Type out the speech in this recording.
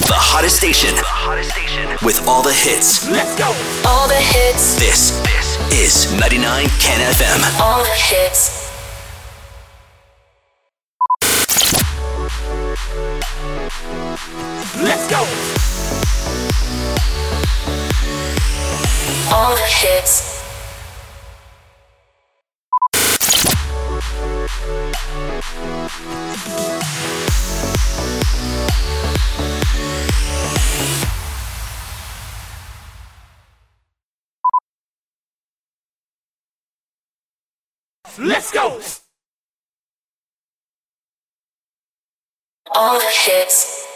The hottest station. With all the hits. Let's go. All the hits. This is 99 Can FM. All the hits. Let's go. All the hits. Let's go. All the hits.